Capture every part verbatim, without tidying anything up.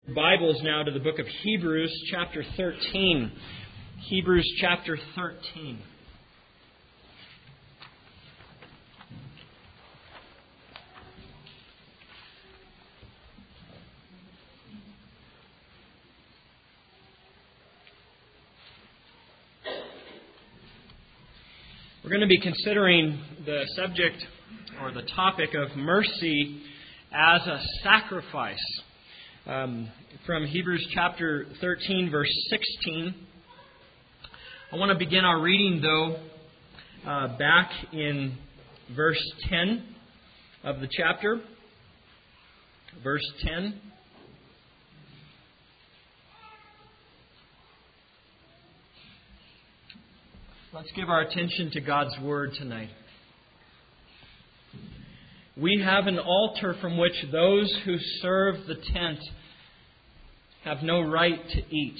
Bibles now to the book of Hebrews, chapter thirteen. Hebrews, chapter thirteen. We're going to be considering the subject or the topic of mercy as a sacrifice. Um, from Hebrews chapter thirteen, verse sixteen. I want to begin our reading, though, uh, back in verse ten of the chapter. Verse ten. Let's give our attention to God's Word tonight. We have an altar from which those who serve the tent have no right to eat.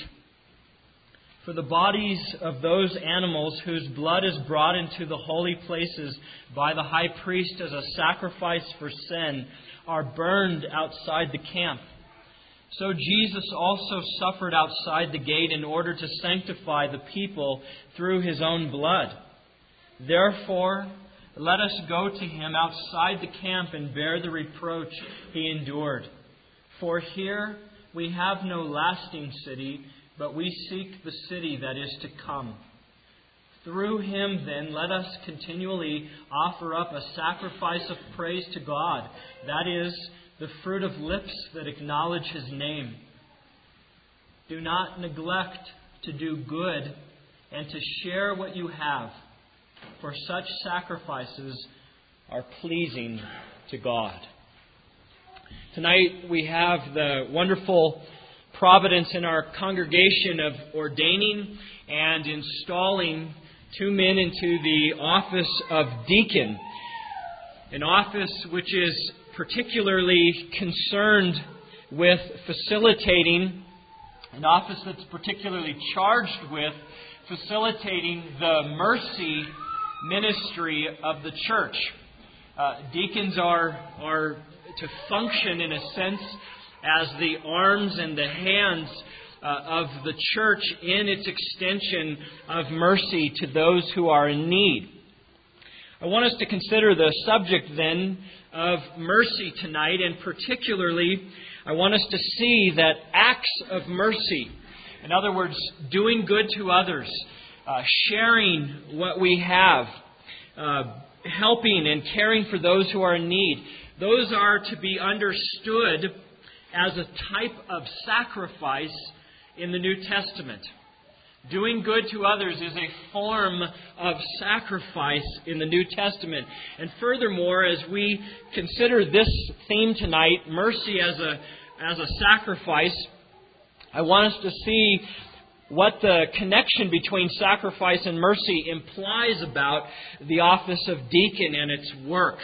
For the bodies of those animals whose blood is brought into the holy places by the high priest as a sacrifice for sin are burned outside the camp. So Jesus also suffered outside the gate in order to sanctify the people through His own blood. Therefore, let us go to Him outside the camp and bear the reproach He endured. For here we have no lasting city, but we seek the city that is to come. Through Him, then, let us continually offer up a sacrifice of praise to God, that is, the fruit of lips that acknowledge His name. Do not neglect to do good and to share what you have, for such sacrifices are pleasing to God. Tonight we have the wonderful providence in our congregation of ordaining and installing two men into the office of deacon. An office which is particularly concerned with facilitating, an office that's particularly charged with facilitating the mercy ministry of the church. Uh, deacons are, are to function in a sense as the arms and the hands uh, of the church in its extension of mercy to those who are in need. I want us to consider the subject then of mercy tonight, and particularly I want us to see that acts of mercy, in other words, doing good to others, uh, sharing what we have, uh, helping and caring for those who are in need, those are to be understood as a type of sacrifice in the New Testament. Doing good to others is a form of sacrifice in the New Testament. And furthermore, as we consider this theme tonight, mercy as a as a sacrifice, I want us to see what the connection between sacrifice and mercy implies about the office of deacon and its work.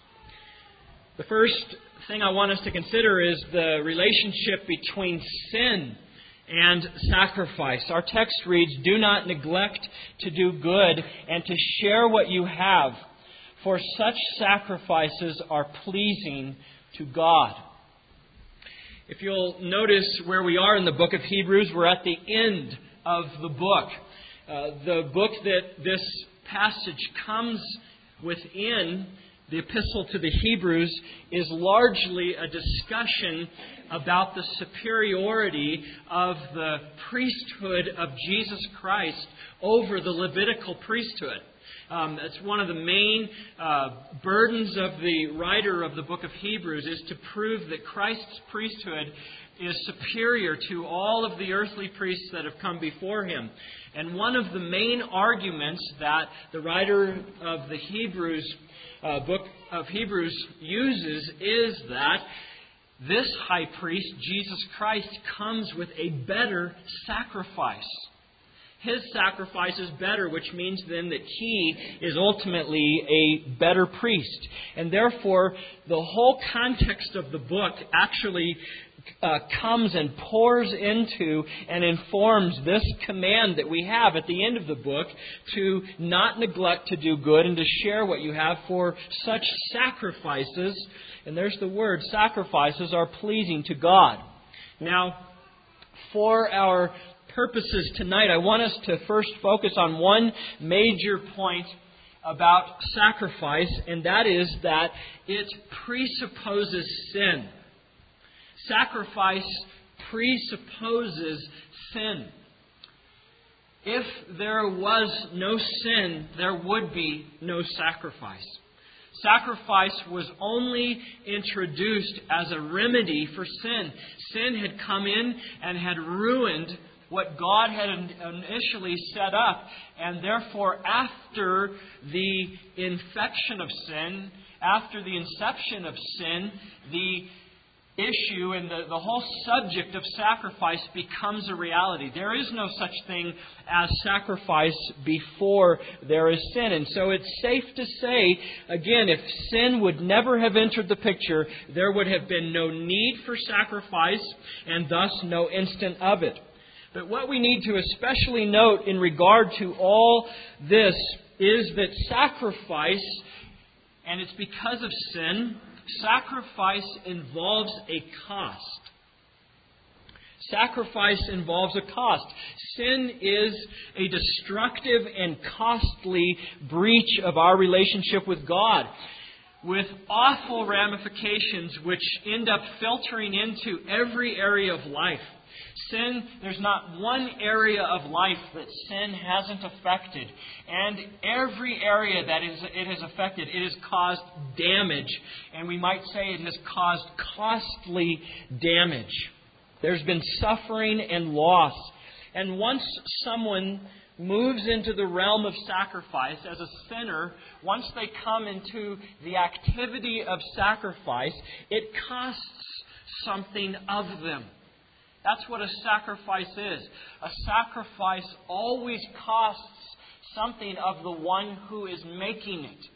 The first thing I want us to consider is the relationship between sin and sacrifice. Our text reads, "Do not neglect to do good and to share what you have, for such sacrifices are pleasing to God." If you'll notice where we are in the book of Hebrews, we're at the end of the book. Uh, the book that this passage comes within, the epistle to the Hebrews, is largely a discussion about the superiority of the priesthood of Jesus Christ over the Levitical priesthood. Um, it's one of the main uh, burdens of the writer of the book of Hebrews is to prove that Christ's priesthood is superior to all of the earthly priests that have come before Him. And one of the main arguments that the writer of the Hebrews uh, book of Hebrews uses is that this high priest, Jesus Christ, comes with a better sacrifice. His sacrifice is better, which means then that He is ultimately a better priest. And therefore, the whole context of the book actually uh, comes and pours into and informs this command that we have at the end of the book to not neglect to do good and to share what you have, for such sacrifices, and there's the word, sacrifices are pleasing to God. Now, for our purposes tonight, I want us to first focus on one major point about sacrifice, and that is that it presupposes sin. Sacrifice presupposes sin. If there was no sin, there would be no sacrifice. Sacrifice was only introduced as a remedy for sin. Sin had come in and had ruined what God had initially set up. And therefore, after the infection of sin, after the inception of sin, the issue and the, the whole subject of sacrifice becomes a reality. There is no such thing as sacrifice before there is sin. And so it's safe to say, again, if sin would never have entered the picture, there would have been no need for sacrifice and thus no instant of it. But what we need to especially note in regard to all this is that sacrifice, and it's because of sin, sacrifice involves a cost. Sacrifice involves a cost. Sin is a destructive and costly breach of our relationship with God, with awful ramifications which end up filtering into every area of life. Sin, there's not one area of life that sin hasn't affected. And every area that is, it has affected, it has caused damage. And we might say it has caused costly damage. There's been suffering and loss. And once someone moves into the realm of sacrifice as a sinner, once they come into the activity of sacrifice, it costs something of them. That's what a sacrifice is. A sacrifice always costs something of the one who is making it.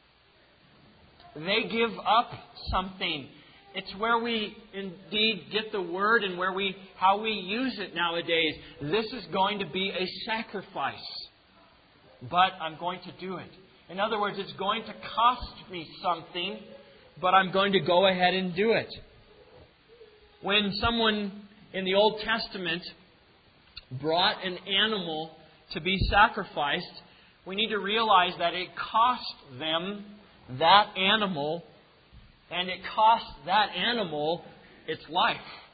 They give up something. It's where we indeed get the word and where we how we use it nowadays. This is going to be a sacrifice, but I'm going to do it. In other words, it's going to cost me something, but I'm going to go ahead and do it. When someone in the Old Testament brought an animal to be sacrificed, we need to realize that it cost them that animal, and it cost that animal its life.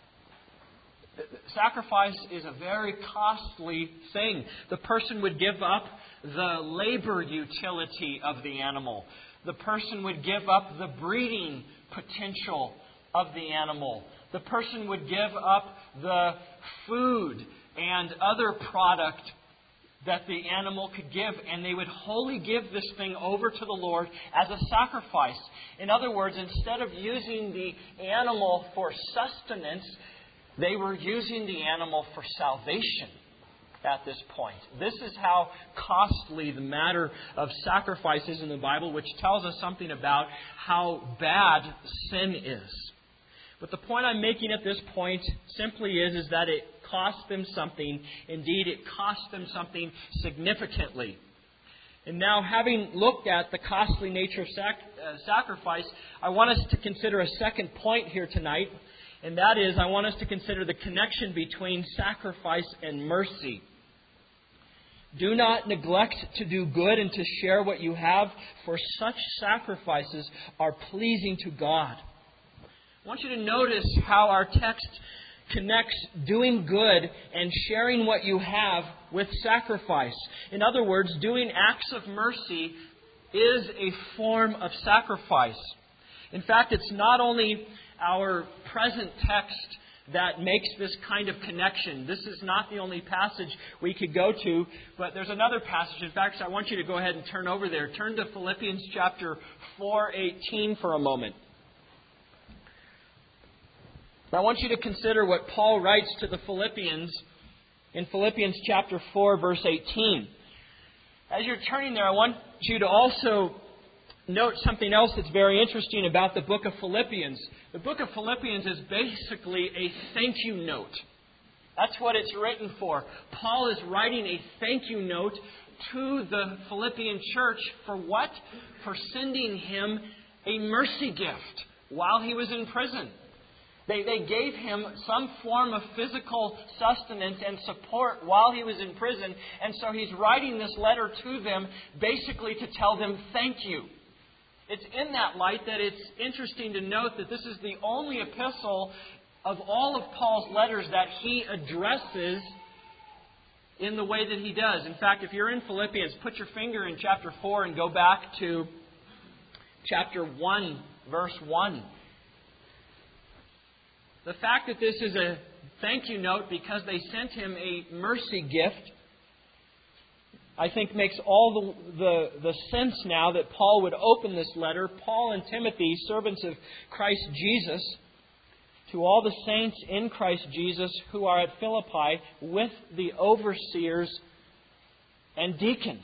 Sacrifice is a very costly thing. The person would give up the labor utility of the animal. The person would give up the breeding potential of the animal. The person would give up the food and other product that the animal could give, and they would wholly give this thing over to the Lord as a sacrifice. In other words, instead of using the animal for sustenance, they were using the animal for salvation at this point. This is how costly the matter of sacrifice is in the Bible, which tells us something about how bad sin is. But the point I'm making at this point simply is, is that it cost them something. Indeed, it cost them something significantly. And now, having looked at the costly nature of sac- uh, sacrifice, I want us to consider a second point here tonight. And that is, I want us to consider the connection between sacrifice and mercy. Do not neglect to do good and to share what you have, for such sacrifices are pleasing to God. I want you to notice how our text connects doing good and sharing what you have with sacrifice. In other words, doing acts of mercy is a form of sacrifice. In fact, it's not only our present text that makes this kind of connection. This is not the only passage we could go to, but there's another passage. In fact, I want you to go ahead and turn over there. Turn to Philippians chapter four eighteen for a moment. I want you to consider what Paul writes to the Philippians in Philippians chapter four, verse eighteen. As you're turning there, I want you to also note something else that's very interesting about the book of Philippians. The book of Philippians is basically a thank you note. That's what it's written for. Paul is writing a thank you note to the Philippian church for what? For sending him a mercy gift while he was in prison. They, they gave him some form of physical sustenance and support while he was in prison. And so he's writing this letter to them basically to tell them thank you. It's in that light that it's interesting to note that this is the only epistle of all of Paul's letters that he addresses in the way that he does. In fact, if you're in Philippians, put your finger in chapter four and go back to chapter one, verse one. The fact that this is a thank you note because they sent him a mercy gift, I think makes all the, the, the sense now that Paul would open this letter, Paul and Timothy, servants of Christ Jesus, to all the saints in Christ Jesus who are at Philippi with the overseers and deacons.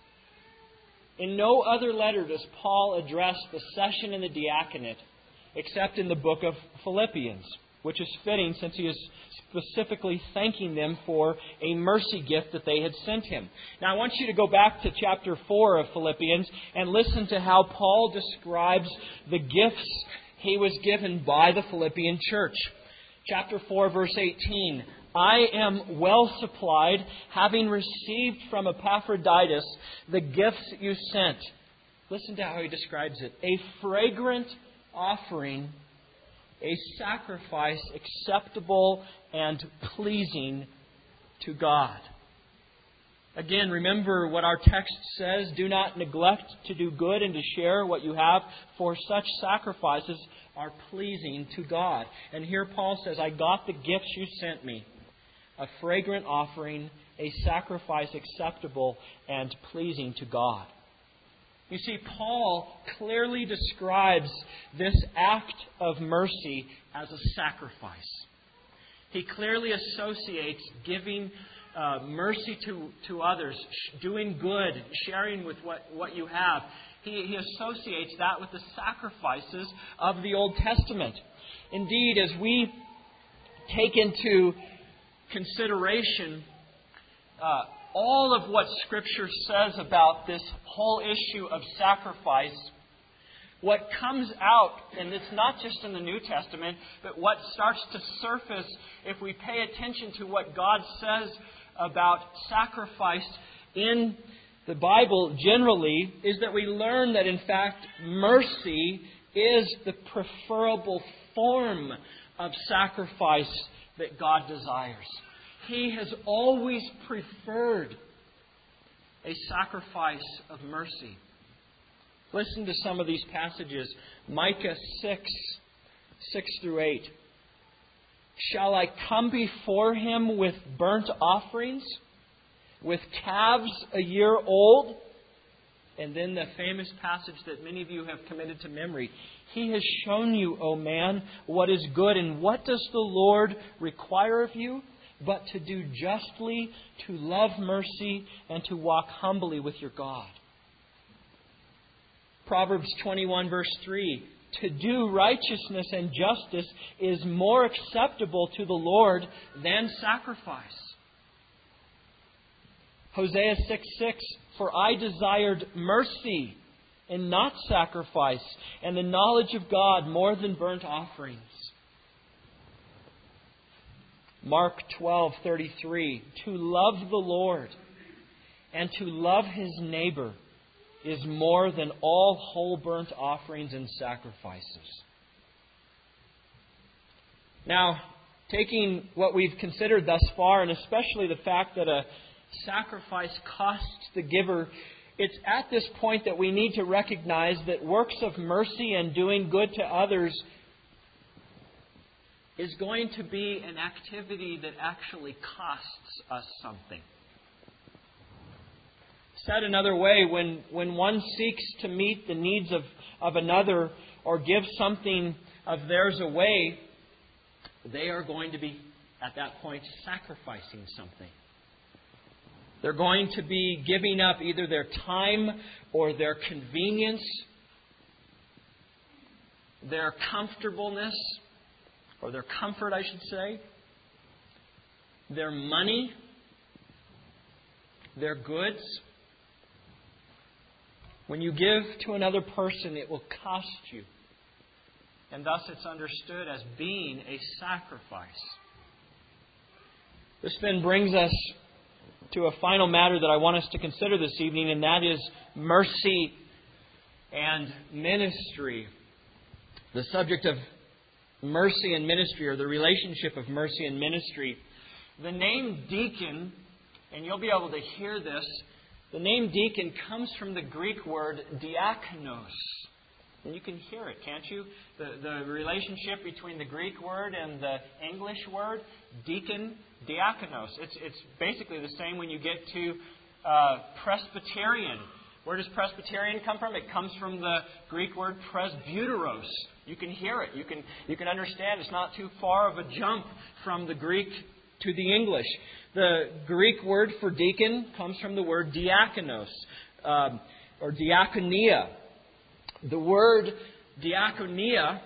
In no other letter does Paul address the session in the diaconate except in the book of Philippians, which is fitting since he is specifically thanking them for a mercy gift that they had sent him. Now I want you to go back to chapter four of Philippians and listen to how Paul describes the gifts he was given by the Philippian church. Chapter four, verse eighteen. I am well supplied, having received from Epaphroditus the gifts you sent. Listen to how he describes it. A fragrant offering, a sacrifice acceptable and pleasing to God. Again, remember what our text says. Do not neglect to do good and to share what you have, for such sacrifices are pleasing to God. And here Paul says, I got the gifts you sent me. A fragrant offering, a sacrifice acceptable and pleasing to God. You see, Paul clearly describes this act of mercy as a sacrifice. He clearly associates giving uh, mercy to, to others, doing good, sharing with what, what you have. He, he associates that with the sacrifices of the Old Testament. Indeed, as we take into consideration uh, all of what Scripture says about this whole issue of sacrifice, what comes out, and it's not just in the New Testament, but what starts to surface if we pay attention to what God says about sacrifice in the Bible generally, is that we learn that in fact mercy is the preferable form of sacrifice that God desires. He has always preferred a sacrifice of mercy. Listen to some of these passages. Micah six, six through eight. Shall I come before him with burnt offerings, with calves a year old? And then the famous passage that many of you have committed to memory. He has shown you, O man, what is good. And what does the Lord require of you? But to do justly, to love mercy, and to walk humbly with your God. Proverbs twenty-one, verse three. To do righteousness and justice is more acceptable to the Lord than sacrifice. Hosea six six. For I desired mercy and not sacrifice, and the knowledge of God more than burnt offerings. Mark twelve thirty-three. To love the Lord and to love His neighbor is more than all whole burnt offerings and sacrifices. Now, taking what we've considered thus far, and especially the fact that a sacrifice costs the giver, it's at this point that we need to recognize that works of mercy and doing good to others is going to be an activity that actually costs us something. Said another way, when, when one seeks to meet the needs of, of another or give something of theirs away, they are going to be, at that point, sacrificing something. They're going to be giving up either their time or their convenience, their comfortableness, or their comfort, I should say, their money, their goods. When you give to another person, it will cost you. and thus it's understood as being a sacrifice. This then brings us to a final matter that I want us to consider this evening, and that is mercy and ministry. The subject of mercy and ministry, or the relationship of mercy and ministry. The name deacon, and you'll be able to hear this, the name deacon comes from the Greek word diakonos. And you can hear it, can't you? The, the relationship between the Greek word and the English word, deacon, diakonos. It's, it's basically the same when you get to uh, Presbyterian. Where does Presbyterian come from? It comes from the Greek word presbyteros. You can hear it. You can, you can understand. It's not too far of a jump from the Greek to the English. The Greek word for deacon comes from the word diakonos, um, or diakonia. The word diakonia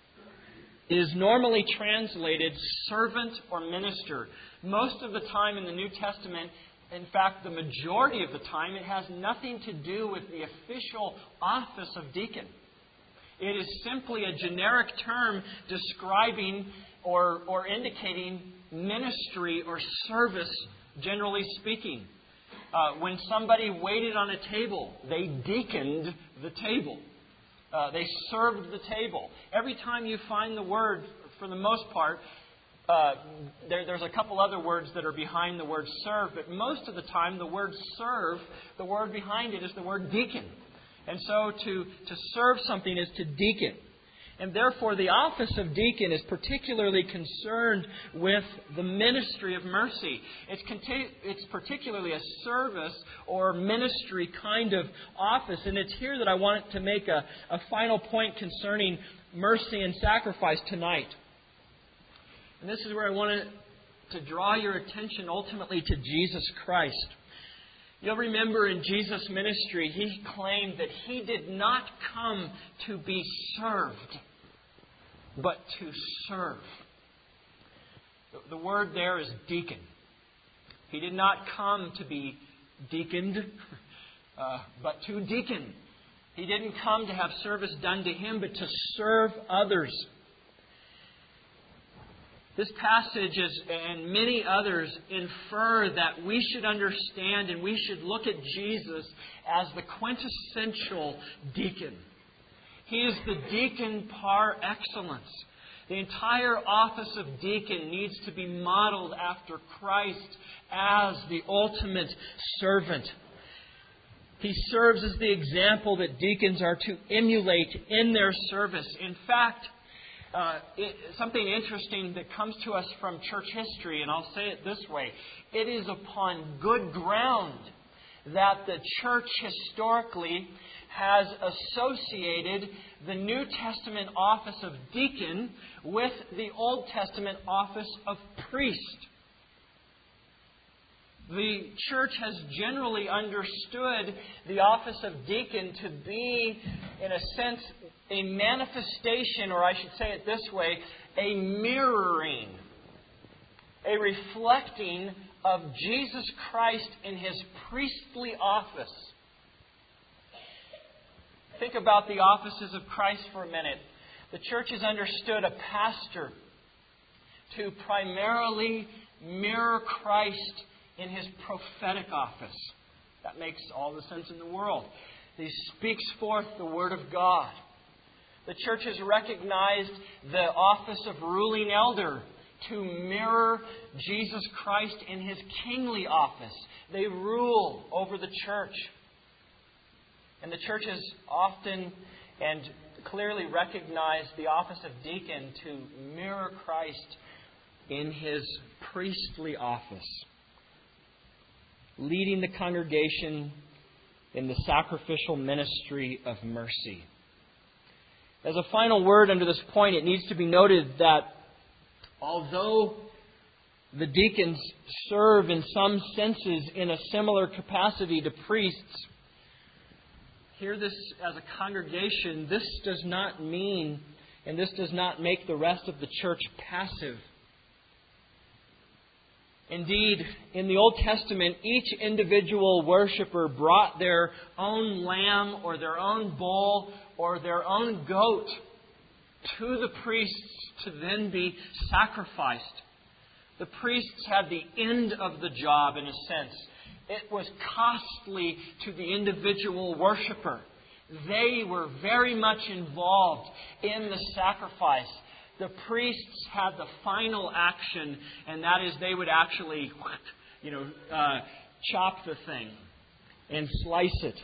is normally translated servant or minister. Most of the time in the New Testament, in fact, the majority of the time, it has nothing to do with the official office of deacon. It is simply a generic term describing or, or indicating ministry or service, generally speaking. Uh, when somebody waited on a table, they deaconed the table. Uh, they served the table. Every time you find the word, for the most part, uh, there, there's a couple other words that are behind the word serve, but most of the time the word serve, the word behind it is the word deacon. And so to, to serve something is to deacon. And therefore the office of deacon is particularly concerned with the ministry of mercy. It's, conti- it's particularly a service or ministry kind of office. And it's here that I want to make a, a final point concerning mercy and sacrifice tonight. And this is where I want to draw your attention ultimately to Jesus Christ. You'll remember in Jesus' ministry, He claimed that He did not come to be served, but to serve. The word there is deacon. He did not come to be deaconed, uh, but to deacon. He didn't come to have service done to Him, but to serve others. This passage is, and many others infer that we should understand and we should look at Jesus as the quintessential deacon. He is the deacon par excellence. The entire office of deacon needs to be modeled after Christ as the ultimate servant. He serves as the example that deacons are to emulate in their service. In fact, Uh, it, something interesting that comes to us from church history, and I'll say it this way. It is upon good ground that the church historically has associated the New Testament office of deacon with the Old Testament office of priest. The church has generally understood the office of deacon to be, in a sense, a manifestation, or I should say it this way, a mirroring, a reflecting of Jesus Christ in His priestly office. Think about the offices of Christ for a minute. The church has understood a pastor to primarily mirror Christ in His prophetic office. That makes all the sense in the world. He speaks forth the Word of God. The church has recognized the office of ruling elder to mirror Jesus Christ in His kingly office. They rule over the church. And the church has often and clearly recognized the office of deacon to mirror Christ in His priestly office, leading the congregation in the sacrificial ministry of mercy. As a final word under this point, it needs to be noted that although the deacons serve in some senses in a similar capacity to priests, hear this as a congregation, this does not mean and this does not make the rest of the church passive. Indeed, in the Old Testament, each individual worshiper brought their own lamb or their own bull or their own goat to the priests to then be sacrificed. The priests had the end of the job, in a sense. It was costly to the individual worshiper. They were very much involved in the sacrifice. The priests had the final action, and that is they would actually, you know, uh, chop the thing and slice it.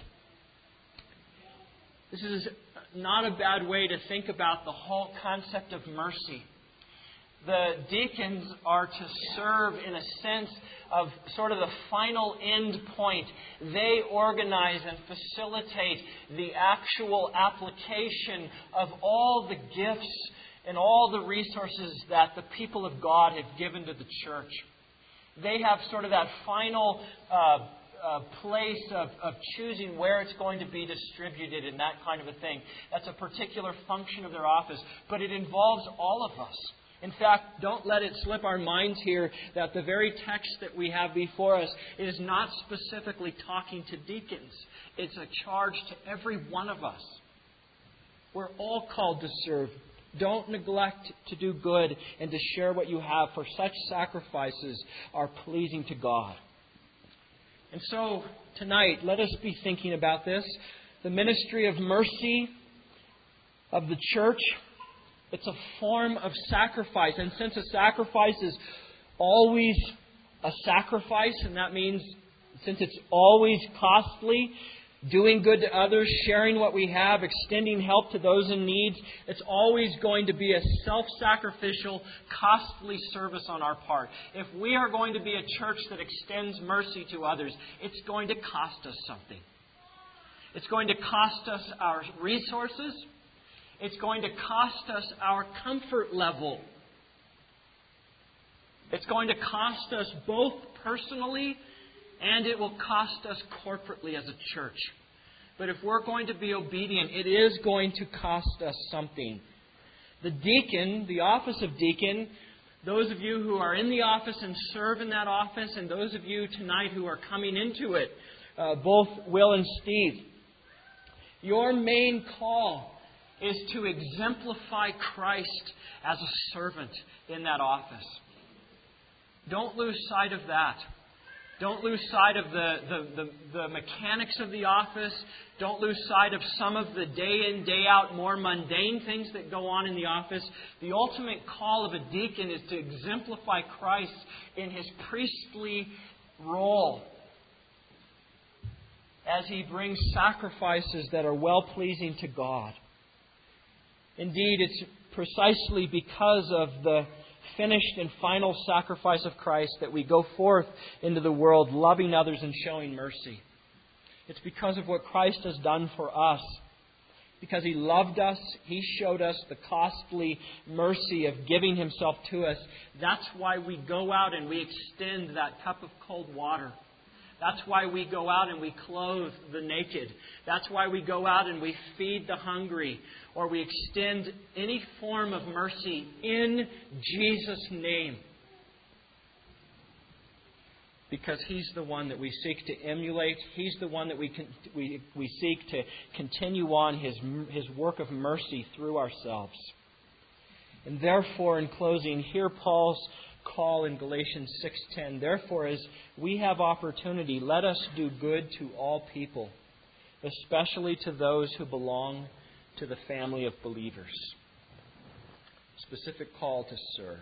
This is not a bad way to think about the whole concept of mercy. The deacons are to serve in a sense of sort of the final end point. They organize and facilitate the actual application of all the gifts and all the resources that the people of God have given to the church. They have sort of that final uh, uh, place of, of choosing where it's going to be distributed and that kind of a thing. That's a particular function of their office, but it involves all of us. In fact, don't let it slip our minds here that the very text that we have before us is not specifically talking to deacons. It's a charge to every one of us. We're all called to serve. Don't neglect to do good and to share what you have, for such sacrifices are pleasing to God. And so, tonight, let us be thinking about this. The ministry of mercy of the church. It's a form of sacrifice. And since a sacrifice is always a sacrifice, and that means since it's always costly, doing good to others, sharing what we have, extending help to those in need, it's always going to be a self-sacrificial, costly service on our part. If we are going to be a church that extends mercy to others, it's going to cost us something. It's going to cost us our resources. It's going to cost us our comfort level. It's going to cost us both personally, and it will cost us corporately as a church. But if we're going to be obedient, it is going to cost us something. The deacon, the office of deacon, those of you who are in the office and serve in that office, and those of you tonight who are coming into it, uh, both Will and Steve, your main call is to exemplify Christ as a servant in that office. Don't lose sight of that. Don't lose sight of the, the, the, the mechanics of the office. Don't lose sight of some of the day in, day out, more mundane things that go on in the office. The ultimate call of a deacon is to exemplify Christ in his priestly role as he brings sacrifices that are well-pleasing to God. Indeed, it's precisely because of the finished and final sacrifice of Christ that we go forth into the world loving others and showing mercy. It's because of what Christ has done for us. Because He loved us, He showed us the costly mercy of giving Himself to us. That's why we go out and we extend that cup of cold water. That's why we go out and we clothe the naked. That's why we go out and we feed the hungry, or we extend any form of mercy in Jesus' name. Because He's the one that we seek to emulate. He's the one that we can, we we seek to continue on His His work of mercy through ourselves. And therefore, in closing, hear Paul's call in Galatians six ten. Therefore, as we have opportunity, let us do good to all people, especially to those who belong to the family of believers. Specific call to serve.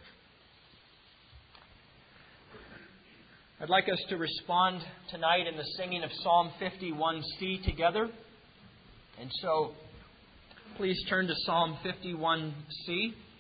I'd like us to respond tonight in the singing of Psalm fifty-one C together. And so, please turn to Psalm fifty-one C.